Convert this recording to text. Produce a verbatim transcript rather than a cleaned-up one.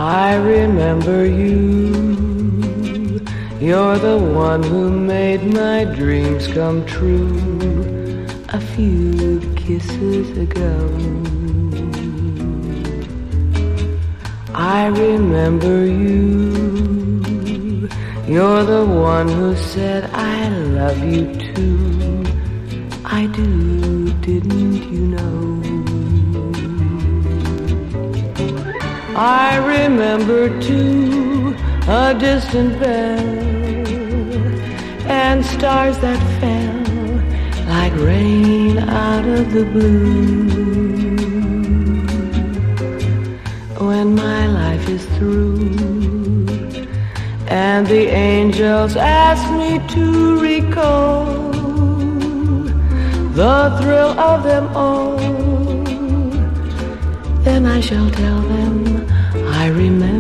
I remember you. You're the one who made my dreams come true a few kisses ago. I remember you. You're the one who said I love you too. I do, didn't you know? I remember too a distant bell and stars that fell like rain out of the blue. When my life is through and the angels ask me to recall the thrill of them all, then I shall tell them I remember